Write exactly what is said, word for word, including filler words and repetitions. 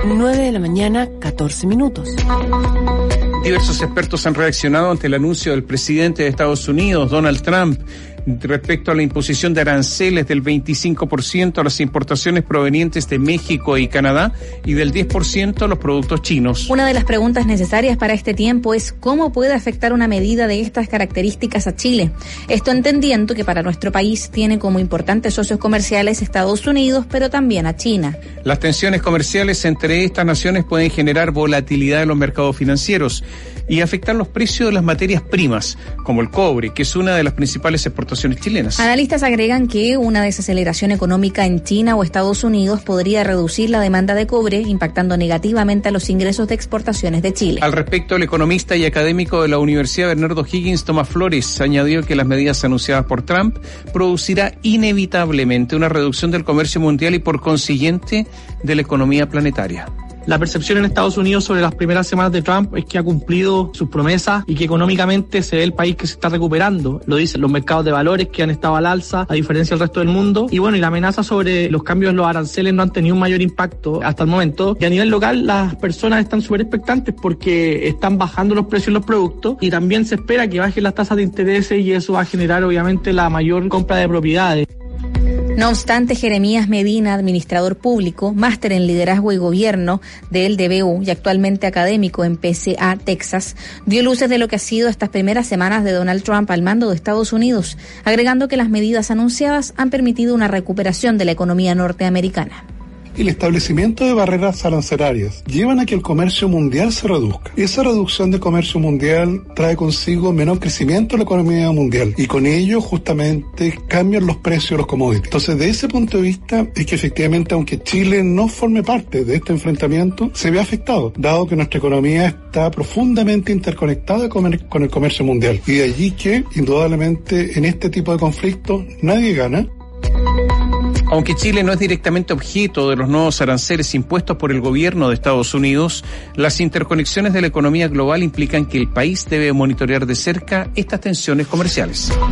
nueve de la mañana, catorce minutos. Diversos expertos han reaccionado ante el anuncio del presidente de Estados Unidos, Donald Trump, respecto a la imposición de aranceles del veinticinco por ciento a las importaciones provenientes de México y Canadá y del diez por ciento a los productos chinos. Una de las preguntas necesarias para este tiempo es cómo puede afectar una medida de estas características a Chile. Esto entendiendo que para nuestro país tiene como importantes socios comerciales Estados Unidos, pero también a China. Las tensiones comerciales entre estas naciones pueden generar volatilidad en los mercados financieros y afectar los precios de las materias primas, como el cobre, que es una de las principales exportaciones chilenas. Analistas agregan que una desaceleración económica en China o Estados Unidos podría reducir la demanda de cobre, impactando negativamente a los ingresos de exportaciones de Chile. Al respecto, el economista y académico de la Universidad Bernardo Higgins, Tomás Flores, añadió que las medidas anunciadas por Trump producirá inevitablemente una reducción del comercio mundial y, por consiguiente, de la economía planetaria. La percepción en Estados Unidos sobre las primeras semanas de Trump es que ha cumplido sus promesas y que económicamente se ve el país que se está recuperando. Lo dicen los mercados de valores, que han estado al alza, a diferencia del resto del mundo. Y bueno, y la amenaza sobre los cambios en los aranceles no han tenido un mayor impacto hasta el momento. Y a nivel local, las personas están súper expectantes porque están bajando los precios de los productos y también se espera que bajen las tasas de interés y eso va a generar obviamente la mayor compra de propiedades. No obstante, Jeremías Medina, administrador público, máster en liderazgo y gobierno del D B U y actualmente académico en P C A Texas, dio luces de lo que ha sido estas primeras semanas de Donald Trump al mando de Estados Unidos, agregando que las medidas anunciadas han permitido una recuperación de la economía norteamericana. El establecimiento de barreras arancelarias llevan a que el comercio mundial se reduzca. Esa reducción de comercio mundial trae consigo menor crecimiento de la economía mundial y con ello justamente cambian los precios de los commodities. Entonces, de ese punto de vista es que efectivamente, aunque Chile no forme parte de este enfrentamiento, se ve afectado, dado que nuestra economía está profundamente interconectada con el, con el comercio mundial. Y de allí que, indudablemente, en este tipo de conflictos nadie gana. Aunque Chile no es directamente objeto de los nuevos aranceles impuestos por el gobierno de Estados Unidos, las interconexiones de la economía global implican que el país debe monitorear de cerca estas tensiones comerciales.